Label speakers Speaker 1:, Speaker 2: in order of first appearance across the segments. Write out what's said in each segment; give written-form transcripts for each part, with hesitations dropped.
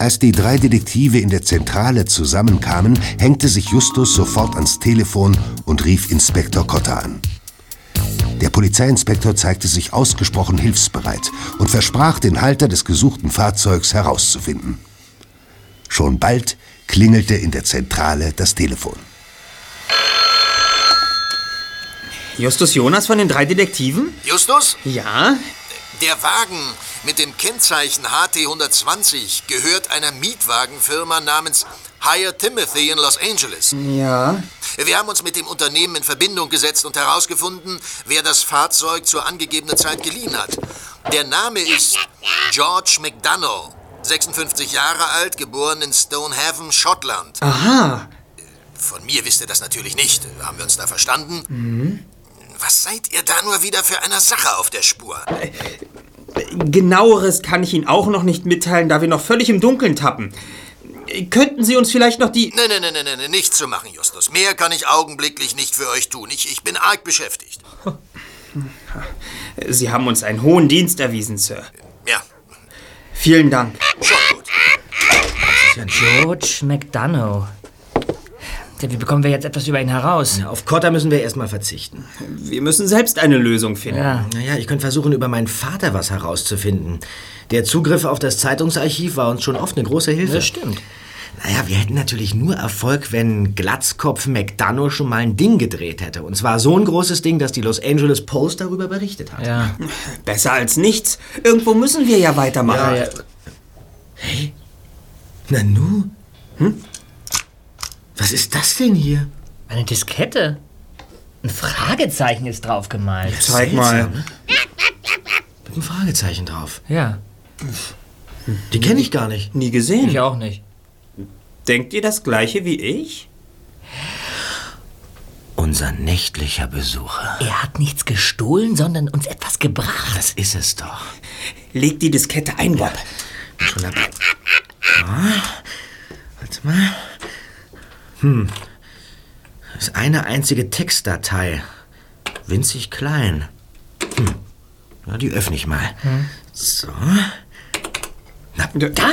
Speaker 1: Als die 3 Detektive in der Zentrale zusammenkamen, hängte sich Justus sofort ans Telefon und rief Inspektor Cotter an. Der Polizeiinspektor zeigte sich ausgesprochen hilfsbereit und versprach, den Halter des gesuchten Fahrzeugs herauszufinden. Schon bald klingelte in der Zentrale das Telefon.
Speaker 2: Justus Jonas von den 3 Detektiven?
Speaker 3: Justus?
Speaker 2: Ja?
Speaker 3: Der Wagen mit dem Kennzeichen HT 120 gehört einer Mietwagenfirma namens Hire Timothy in Los Angeles.
Speaker 2: Ja.
Speaker 3: Wir haben uns mit dem Unternehmen in Verbindung gesetzt und herausgefunden, wer das Fahrzeug zur angegebenen Zeit geliehen hat. Der Name ist George McDonough, 56 Jahre alt, geboren in Stonehaven, Schottland.
Speaker 2: Aha.
Speaker 3: Von mir wisst ihr das natürlich nicht. Haben wir uns da verstanden?
Speaker 2: Mhm.
Speaker 3: Was seid ihr da nur wieder für einer Sache auf der Spur?
Speaker 2: Genaueres kann ich Ihnen auch noch nicht mitteilen, da wir noch völlig im Dunkeln tappen. Könnten Sie uns vielleicht noch die...
Speaker 3: Nee, nichts zu machen, Justus. Mehr kann ich augenblicklich nicht für euch tun. Ich bin arg beschäftigt.
Speaker 2: Sie haben uns einen hohen Dienst erwiesen, Sir.
Speaker 3: Ja.
Speaker 2: Vielen Dank.
Speaker 3: Schon gut.
Speaker 4: George McDonough. Wie bekommen wir jetzt etwas über ihn heraus?
Speaker 5: Ja, auf Cotter müssen wir erstmal verzichten.
Speaker 2: Wir müssen selbst eine Lösung finden.
Speaker 4: Ja.
Speaker 5: Naja, ich könnte versuchen, über meinen Vater was herauszufinden. Der Zugriff auf das Zeitungsarchiv war uns schon oft eine große Hilfe.
Speaker 4: Das stimmt.
Speaker 5: Naja, wir hätten natürlich nur Erfolg, wenn Glatzkopf McDonough schon mal ein Ding gedreht hätte. Und zwar so ein großes Ding, dass die Los Angeles Post darüber berichtet hat.
Speaker 4: Ja.
Speaker 2: Besser als nichts. Irgendwo müssen wir ja weitermachen.
Speaker 5: Ja. Hey, Nanu? Was ist das denn hier?
Speaker 4: Eine Diskette. Ein Fragezeichen ist drauf gemalt.
Speaker 2: Zeig
Speaker 5: Seltsam,
Speaker 2: mal.
Speaker 5: ne? Mit einem Fragezeichen drauf.
Speaker 4: Ja,
Speaker 5: Die kenne ich gar nicht.
Speaker 2: Nie gesehen.
Speaker 4: ich auch nicht.
Speaker 2: Denkt ihr das Gleiche wie ich?
Speaker 5: Unser nächtlicher Besucher.
Speaker 4: Er hat nichts gestohlen, sondern uns etwas gebracht.
Speaker 5: Das ist es doch.
Speaker 2: Leg die Diskette ein, Bob.
Speaker 5: Schon dabei. Warte mal. Das ist eine einzige Textdatei. Winzig klein. Ja, die öffne ich mal. So. Na,
Speaker 2: Da?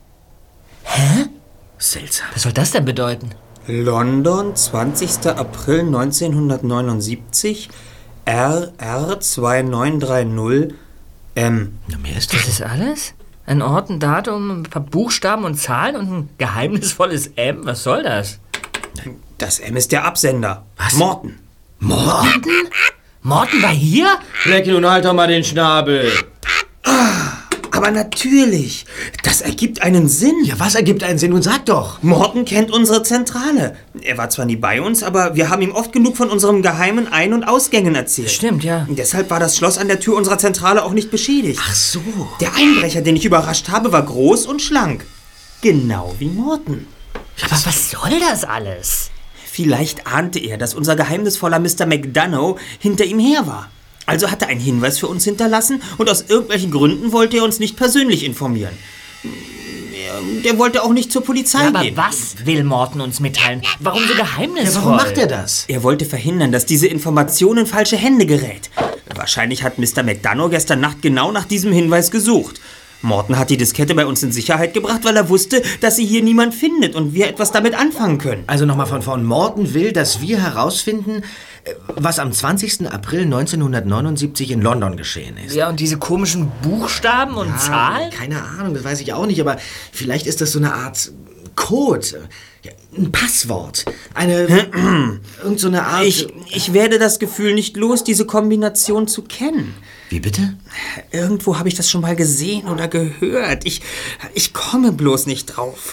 Speaker 5: seltsam.
Speaker 4: Was soll das denn bedeuten?
Speaker 2: London, 20. April 1979, RR 2930 M.
Speaker 5: Na, mehr ist
Speaker 4: Das
Speaker 5: das.
Speaker 4: ist alles? Ein Ort, ein Datum, ein paar Buchstaben und Zahlen und ein geheimnisvolles M? Was soll das?
Speaker 2: Das M ist der Absender.
Speaker 5: Was?
Speaker 2: Morton.
Speaker 4: Morten? Morten war hier?
Speaker 5: Blackie, nun halt doch mal den Schnabel.
Speaker 2: Aber natürlich. Das ergibt einen Sinn.
Speaker 5: Ja, was ergibt einen Sinn? Und sag doch.
Speaker 2: Morton kennt unsere Zentrale. Er war zwar nie bei uns, aber wir haben ihm oft genug von unserem geheimen Ein- und Ausgängen erzählt.
Speaker 4: Stimmt, ja.
Speaker 2: Deshalb war das Schloss an der Tür unserer Zentrale auch nicht beschädigt.
Speaker 5: Ach so.
Speaker 2: Der Einbrecher, den ich überrascht habe, war groß und schlank. Genau wie Morton.
Speaker 4: Aber was soll das alles?
Speaker 2: Vielleicht ahnte er, dass unser geheimnisvoller Mr. McDonough hinter ihm her war. Also hat er einen Hinweis für uns hinterlassen und aus irgendwelchen Gründen wollte er uns nicht persönlich informieren. Der wollte auch nicht zur Polizei
Speaker 4: Ja, aber
Speaker 2: gehen.
Speaker 4: was will Morten uns mitteilen? Warum so geheimnisvoll?
Speaker 5: Warum macht er das?
Speaker 2: Er wollte verhindern, dass diese Information in falsche Hände gerät. Wahrscheinlich hat Mr. McDonough gestern Nacht genau nach diesem Hinweis gesucht. Morton hat die Diskette bei uns in Sicherheit gebracht, weil er wusste, dass sie hier niemand findet und wir etwas damit anfangen können.
Speaker 5: Also nochmal von vorn. Morton will, dass wir herausfinden, was am 20. April 1979 in London geschehen ist.
Speaker 4: Ja, und diese komischen Buchstaben und Zahlen?
Speaker 5: Keine Ahnung, das weiß ich auch nicht, aber vielleicht ist das so eine Art Code, ja, ein Passwort, irgend so eine Art...
Speaker 2: Ich werde das Gefühl nicht los, diese Kombination zu kennen.
Speaker 5: Wie bitte?
Speaker 2: Irgendwo habe ich das schon mal gesehen oder gehört. Ich komme bloß nicht drauf.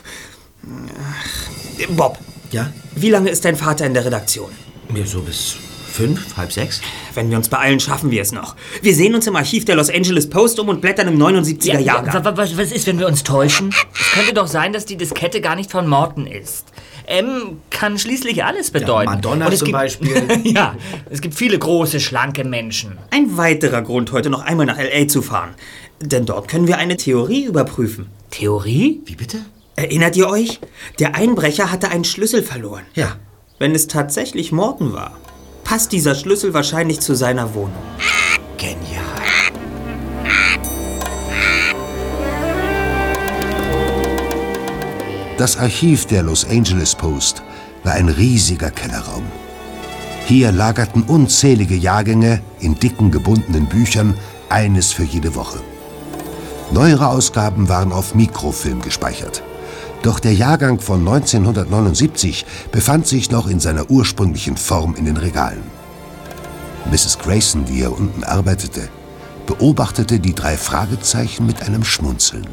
Speaker 2: Bob,
Speaker 5: Ja?
Speaker 2: wie lange ist dein Vater in der Redaktion?
Speaker 5: Ja, so bis 5, halb 6.
Speaker 2: Wenn wir uns beeilen, schaffen wir es noch. Wir sehen uns im Archiv der Los Angeles Post um und blättern im 79er Jahrgang.
Speaker 4: Was ist, wenn wir uns täuschen? Es könnte doch sein, dass die Diskette gar nicht von Morton ist. M kann schließlich alles bedeuten.
Speaker 5: Ja, Madonna
Speaker 4: Und es
Speaker 5: zum
Speaker 4: gibt,
Speaker 5: Beispiel.
Speaker 4: Ja, es gibt viele große, schlanke Menschen.
Speaker 2: Ein weiterer Grund, heute noch einmal nach L.A. zu fahren. Denn dort können wir eine Theorie überprüfen.
Speaker 4: Theorie?
Speaker 5: Wie bitte?
Speaker 2: Erinnert ihr euch? Der Einbrecher hatte einen Schlüssel verloren.
Speaker 5: Ja.
Speaker 2: Wenn es tatsächlich Morton war, passt dieser Schlüssel wahrscheinlich zu seiner Wohnung.
Speaker 5: Genial.
Speaker 1: Das Archiv der Los Angeles Post war ein riesiger Kellerraum. Hier lagerten unzählige Jahrgänge in dicken gebundenen Büchern, eines für jede Woche. Neuere Ausgaben waren auf Mikrofilm gespeichert. Doch der Jahrgang von 1979 befand sich noch in seiner ursprünglichen Form in den Regalen. Mrs. Grayson, die hier unten arbeitete, beobachtete die 3 Fragezeichen mit einem Schmunzeln.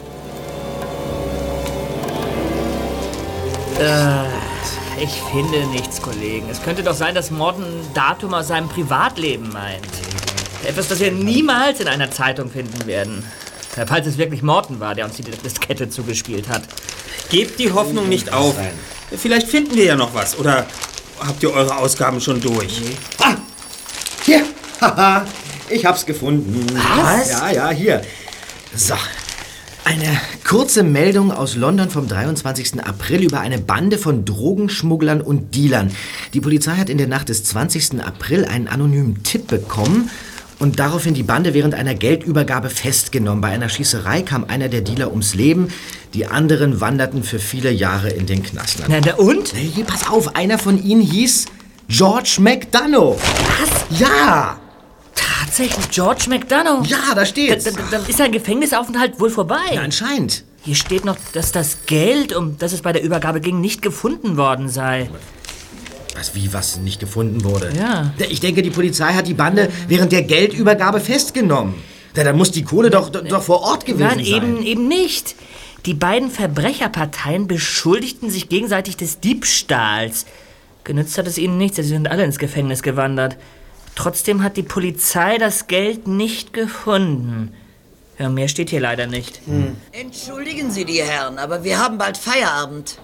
Speaker 4: Ich finde nichts, Kollegen. Es könnte doch sein, dass Morton ein Datum aus seinem Privatleben meint. Etwas, das wir niemals in einer Zeitung finden werden. Falls es wirklich Morton war, der uns die Diskette zugespielt hat.
Speaker 2: Gebt die Hoffnung nicht auf. Vielleicht finden wir ja noch was. Oder habt ihr eure Ausgaben schon durch?
Speaker 5: Ah, hier. Haha, ich hab's gefunden.
Speaker 2: Was?
Speaker 5: Ja, hier. So. Eine kurze Meldung aus London vom 23. April über eine Bande von Drogenschmugglern und Dealern. Die Polizei hat in der Nacht des 20. April einen anonymen Tipp bekommen und daraufhin die Bande während einer Geldübergabe festgenommen. Bei einer Schießerei kam einer der Dealer ums Leben, die anderen wanderten für viele Jahre in den Knast.
Speaker 4: Na und?
Speaker 5: Hey, pass auf, einer von ihnen hieß George McDonough.
Speaker 4: Was?
Speaker 5: Ja!
Speaker 4: Tatsächlich George McDonough?
Speaker 5: Ja, da steht's.
Speaker 4: Dann ist sein Gefängnisaufenthalt wohl vorbei.
Speaker 5: Ja, anscheinend.
Speaker 4: Hier steht noch, dass das Geld, um das es bei der Übergabe ging, nicht gefunden worden sei.
Speaker 5: Was nicht gefunden wurde?
Speaker 4: Ja.
Speaker 5: Ich denke, die Polizei hat die Bande während der Geldübergabe festgenommen. Dann muss die Kohle doch vor Ort gewesen sein.
Speaker 4: Nein, eben nicht. Die beiden Verbrecherparteien beschuldigten sich gegenseitig des Diebstahls. Genützt hat es ihnen nichts, sie sind alle ins Gefängnis gewandert. Trotzdem hat die Polizei das Geld nicht gefunden. Ja, mehr steht hier leider nicht.
Speaker 6: Entschuldigen Sie die Herren, aber wir haben bald Feierabend.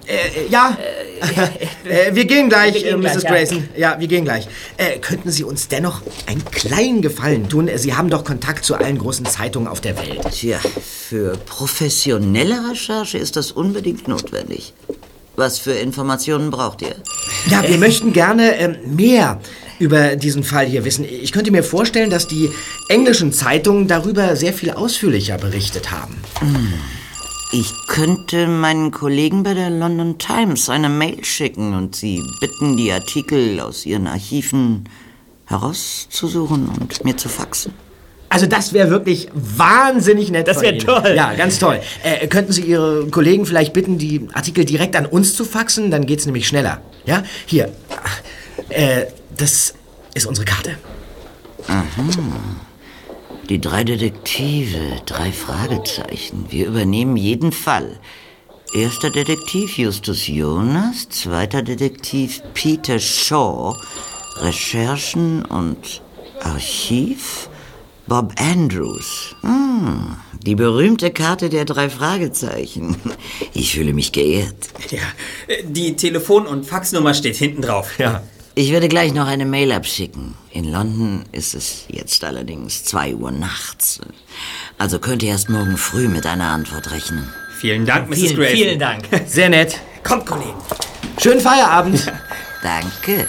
Speaker 5: Wir gehen gleich,
Speaker 4: Wir gehen
Speaker 5: Mrs.
Speaker 4: gleich,
Speaker 5: Grayson. Ja, wir gehen gleich. Könnten Sie uns dennoch einen kleinen Gefallen tun? Sie haben doch Kontakt zu allen großen Zeitungen auf der Welt.
Speaker 6: Tja, für professionelle Recherche ist das unbedingt notwendig. Was für Informationen braucht ihr?
Speaker 5: Ja, wir möchten gerne mehr über diesen Fall hier wissen. Ich könnte mir vorstellen, dass die englischen Zeitungen darüber sehr viel ausführlicher berichtet haben.
Speaker 6: Ich könnte meinen Kollegen bei der London Times eine Mail schicken und sie bitten, die Artikel aus ihren Archiven herauszusuchen und mir zu faxen.
Speaker 5: Also das wäre wirklich wahnsinnig nett.
Speaker 4: Das wäre toll.
Speaker 5: Ja, ganz toll. Könnten Sie Ihre Kollegen vielleicht bitten, die Artikel direkt an uns zu faxen? Dann geht's nämlich schneller. Ja, hier. Das ist unsere Karte.
Speaker 6: Aha. Die 3 Detektive, 3 Fragezeichen. Wir übernehmen jeden Fall. Erster Detektiv Justus Jonas, zweiter Detektiv Peter Shaw, Recherchen und Archiv Bob Andrews. Die berühmte Karte der 3 Fragezeichen. Ich fühle mich geehrt.
Speaker 2: Ja, die Telefon- und Faxnummer steht hinten drauf.
Speaker 5: Ja.
Speaker 6: Ich werde gleich noch eine Mail abschicken. In London ist es jetzt allerdings 2 Uhr nachts. Also könnt ihr erst morgen früh mit einer Antwort rechnen.
Speaker 2: Vielen Dank, Mrs. Grayson.
Speaker 4: Vielen Dank.
Speaker 5: Sehr nett.
Speaker 2: Kommt, Kollegen.
Speaker 5: Schönen Feierabend.
Speaker 6: Danke.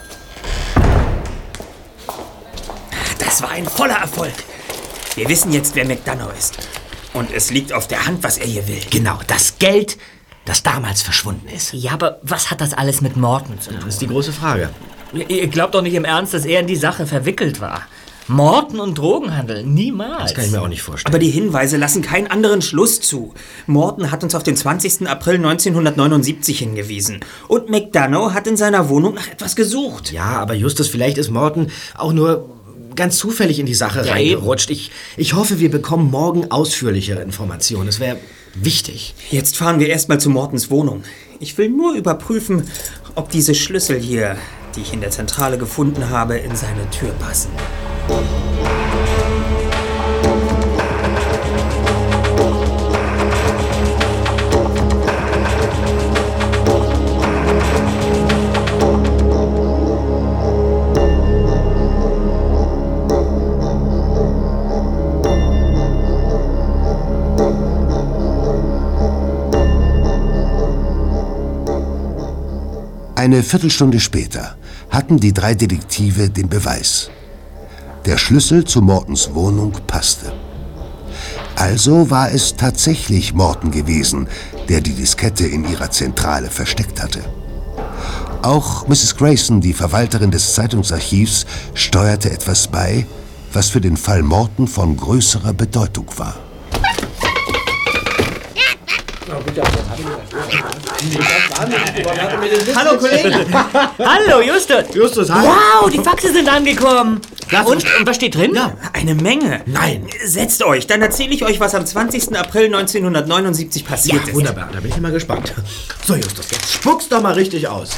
Speaker 2: Das war ein voller Erfolg. Wir wissen jetzt, wer McDonough ist. Und es liegt auf der Hand, was er hier will.
Speaker 5: Genau, das Geld, das damals verschwunden ist.
Speaker 4: Ja, aber was hat das alles mit Morton zu tun?
Speaker 5: Das ist die große Frage.
Speaker 4: Ihr glaubt doch nicht im Ernst, dass er in die Sache verwickelt war. Morton und Drogenhandel, niemals.
Speaker 5: Das kann ich mir auch nicht vorstellen.
Speaker 2: Aber die Hinweise lassen keinen anderen Schluss zu. Morton hat uns auf den 20. April 1979 hingewiesen. Und McDonough hat in seiner Wohnung nach etwas gesucht.
Speaker 5: Ja, aber Justus, vielleicht ist Morton auch nur ganz zufällig in die Sache reingerutscht. Ich hoffe, wir bekommen morgen ausführlichere Informationen. Das wäre wichtig.
Speaker 2: Jetzt fahren wir erstmal zu Mortons Wohnung. Ich will nur überprüfen, ob diese Schlüssel hier, die ich in der Zentrale gefunden habe, in seine Tür passen.
Speaker 1: Eine Viertelstunde später hatten die 3 Detektive den Beweis. Der Schlüssel zu Mortons Wohnung passte. Also war es tatsächlich Morton gewesen, der die Diskette in ihrer Zentrale versteckt hatte. Auch Mrs. Grayson, die Verwalterin des Zeitungsarchivs, steuerte etwas bei, was für den Fall Morton von größerer Bedeutung war.
Speaker 2: Hallo, Kollege.
Speaker 4: Hallo, Justus.
Speaker 5: Justus, hi.
Speaker 4: Wow, die Faxe sind angekommen. Und was steht drin?
Speaker 5: Ja.
Speaker 2: Eine Menge.
Speaker 5: Nein.
Speaker 2: Setzt euch, dann erzähle ich euch, was am 20. April 1979 passiert ist.
Speaker 5: Wunderbar, da bin ich mal gespannt. So, Justus, jetzt spuck's doch mal richtig aus.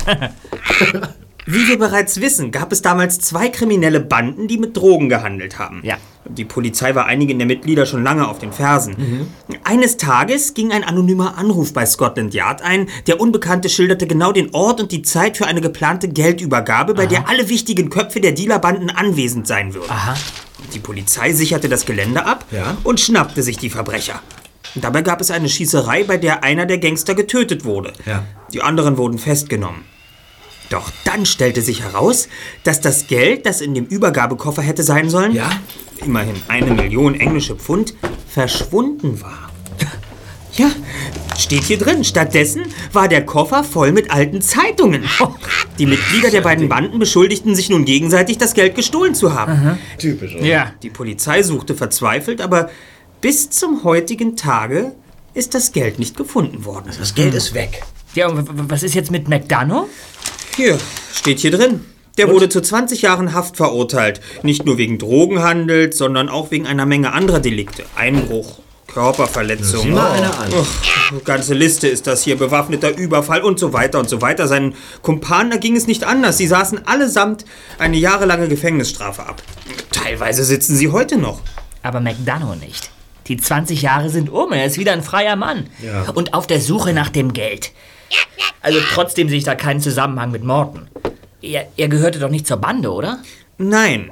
Speaker 2: Wie wir bereits wissen, gab es damals 2 kriminelle Banden, die mit Drogen gehandelt haben.
Speaker 4: Ja.
Speaker 2: Die Polizei war einigen der Mitglieder schon lange auf den Fersen. Eines Tages ging ein anonymer Anruf bei Scotland Yard ein. Der Unbekannte schilderte genau den Ort und die Zeit für eine geplante Geldübergabe, bei der alle wichtigen Köpfe der Dealerbanden anwesend sein würden.
Speaker 4: Aha.
Speaker 2: Die Polizei sicherte das Gelände ab
Speaker 5: Ja.
Speaker 2: und schnappte sich die Verbrecher. Dabei gab es eine Schießerei, bei der einer der Gangster getötet wurde.
Speaker 5: Ja.
Speaker 2: Die anderen wurden festgenommen. Doch dann stellte sich heraus, dass das Geld, das in dem Übergabekoffer hätte sein sollen,
Speaker 5: Ja?
Speaker 2: immerhin 1 Million englische Pfund, verschwunden war. Ja, steht hier drin. Stattdessen war der Koffer voll mit alten Zeitungen. Die Mitglieder der beiden Banden beschuldigten sich nun gegenseitig, das Geld gestohlen zu haben.
Speaker 5: Typisch, oder?
Speaker 4: Ja.
Speaker 2: Die Polizei suchte verzweifelt, aber bis zum heutigen Tage ist das Geld nicht gefunden worden.
Speaker 5: Das Geld ist weg.
Speaker 4: Ja, und was ist jetzt mit McDonough?
Speaker 2: Hier, steht hier drin. Der wurde zu 20 Jahren Haft verurteilt. Nicht nur wegen Drogenhandels, sondern auch wegen einer Menge anderer Delikte. Einbruch, Körperverletzung.
Speaker 5: Sieh mal einer an.
Speaker 2: Ganze Liste ist das hier. Bewaffneter Überfall und so weiter und so weiter. Seinen Kumpanen, da ging es nicht anders. Sie saßen allesamt eine jahrelange Gefängnisstrafe ab. Teilweise sitzen sie heute noch.
Speaker 4: Aber McDonough nicht. Die 20 Jahre sind um, er ist wieder ein freier Mann.
Speaker 5: Ja.
Speaker 4: Und auf der Suche nach dem Geld. Also trotzdem sehe ich da keinen Zusammenhang mit Morton. Er gehörte doch nicht zur Bande, oder?
Speaker 2: Nein.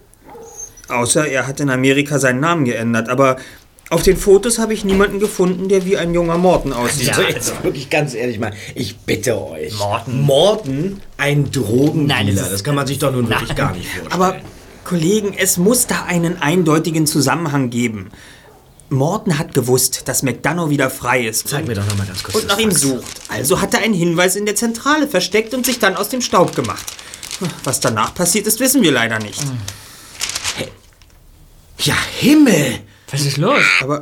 Speaker 2: Außer er hat in Amerika seinen Namen geändert. Aber auf den Fotos habe ich niemanden gefunden, der wie ein junger Morton aussieht.
Speaker 5: Also jetzt wirklich ganz ehrlich mal, ich bitte euch.
Speaker 4: Morton.
Speaker 5: Morton, ein Drogendealer.
Speaker 4: Nein, das
Speaker 5: das kann man sich doch nun wirklich gar nicht vorstellen.
Speaker 2: Aber, Kollegen, es muss da einen eindeutigen Zusammenhang geben. Morton hat gewusst, dass McDonough wieder frei ist.
Speaker 5: Zeig mir doch noch mal ganz kurz
Speaker 2: Und
Speaker 5: das
Speaker 2: nach ihm
Speaker 5: Fax.
Speaker 2: sucht. Also hat er einen Hinweis in der Zentrale versteckt und sich dann aus dem Staub gemacht. Was danach passiert ist, wissen wir leider nicht.
Speaker 5: Ja, Himmel!
Speaker 4: Was ist los?
Speaker 2: Aber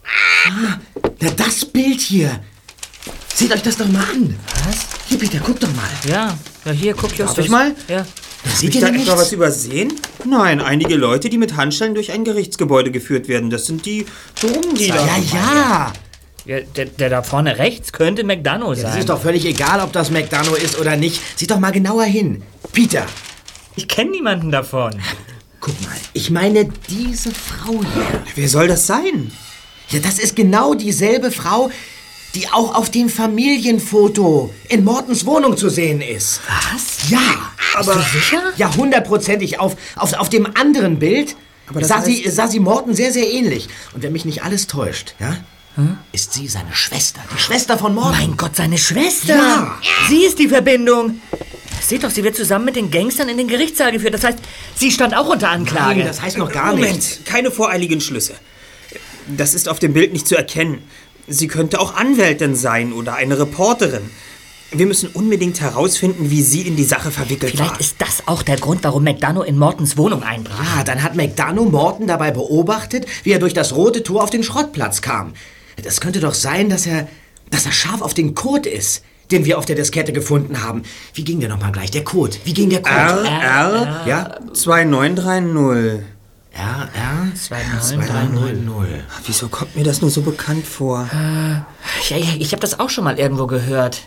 Speaker 5: Na, das Bild hier. Seht euch das doch mal an.
Speaker 4: Was?
Speaker 5: Hier, Peter, guck doch mal.
Speaker 4: Ja, hier, guck Justus.
Speaker 2: Darf ich mal?
Speaker 4: Ja.
Speaker 5: Da
Speaker 2: Hab
Speaker 5: seht
Speaker 2: ich
Speaker 5: ihr
Speaker 2: da
Speaker 5: denn
Speaker 2: etwa was
Speaker 5: nichts?
Speaker 2: übersehen? Nein, einige Leute, die mit Handschellen durch ein Gerichtsgebäude geführt werden. Das sind die Drogendealer.
Speaker 5: Ja.
Speaker 4: Ja, der da vorne rechts könnte McDonough sein.
Speaker 5: Das ist doch völlig egal, ob das McDonough ist oder nicht. Sieh doch mal genauer hin. Peter,
Speaker 4: Ich kenne niemanden davon.
Speaker 5: guck mal. Ich meine, diese Frau hier.
Speaker 2: Wer soll das sein?
Speaker 5: Ja, das ist genau dieselbe Frau, die auch auf dem Familienfoto in Mortons Wohnung zu sehen ist.
Speaker 4: Was?
Speaker 5: Ja.
Speaker 4: Aber bist du sicher?
Speaker 5: Ja, hundertprozentig. Auf dem anderen Bild
Speaker 2: Aber das
Speaker 5: sah sie Morton sehr, sehr ähnlich. Und wenn mich nicht alles täuscht, ja, ist sie seine Schwester. Die Schwester von Morton.
Speaker 4: Mein Gott, seine Schwester.
Speaker 5: Ja.
Speaker 4: Sie ist die Verbindung. Seht doch, sie wird zusammen mit den Gangstern in den Gerichtssaal geführt. Das heißt, sie stand auch unter Anklage.
Speaker 5: Nein, das heißt noch gar
Speaker 2: Moment,
Speaker 5: nichts.
Speaker 2: keine voreiligen Schlüsse. Das ist auf dem Bild nicht zu erkennen. Sie könnte auch Anwältin sein oder eine Reporterin. Wir müssen unbedingt herausfinden, wie sie in die Sache verwickelt war.
Speaker 4: Vielleicht ist das auch der Grund, warum McDonough in Mortons Wohnung einbrach.
Speaker 5: Ah, dann hat McDonough Morton dabei beobachtet, wie er durch das rote Tor auf den Schrottplatz kam. Das könnte doch sein, dass er scharf auf den Code ist, den wir auf der Diskette gefunden haben. Wie ging der nochmal gleich? Der Code. Wie ging der Code?
Speaker 2: RR
Speaker 5: Ja?
Speaker 2: 2930.
Speaker 5: RR
Speaker 4: 2930.
Speaker 2: Wieso kommt mir das nur so bekannt vor?
Speaker 4: Ja, ich habe das auch schon mal irgendwo gehört.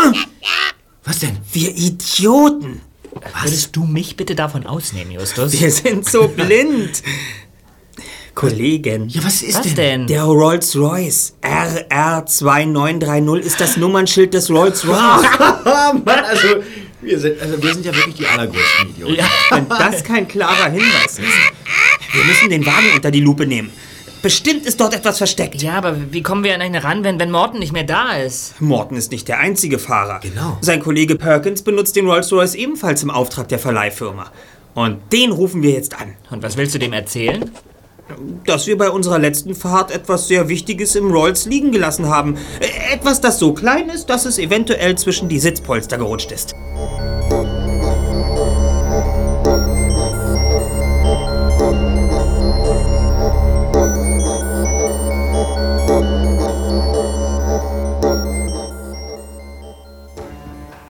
Speaker 5: Was denn?
Speaker 2: Wir Idioten.
Speaker 4: Würdest du mich bitte davon ausnehmen, Justus?
Speaker 2: Wir sind so blind. Kollegen.
Speaker 5: Ja, was ist
Speaker 4: Was denn?
Speaker 2: Der Rolls-Royce RR2930 ist das Nummernschild des Rolls-Royce.
Speaker 5: Mann, also wir sind ja wirklich die allergrößten Idioten.
Speaker 4: Ja.
Speaker 2: Wenn das kein klarer Hinweis ist. Wir müssen den Wagen unter die Lupe nehmen. Bestimmt ist dort etwas versteckt.
Speaker 4: Ja, aber wie kommen wir an ihn ran, wenn Morton nicht mehr da ist?
Speaker 2: Morton ist nicht der einzige Fahrer.
Speaker 5: Genau.
Speaker 2: Sein Kollege Perkins benutzt den Rolls-Royce ebenfalls im Auftrag der Verleihfirma. Und den rufen wir jetzt an.
Speaker 4: Und was willst du dem erzählen?
Speaker 2: dass wir bei unserer letzten Fahrt etwas sehr Wichtiges im Rolls liegen gelassen haben. Etwas, das so klein ist, dass es eventuell zwischen die Sitzpolster gerutscht ist.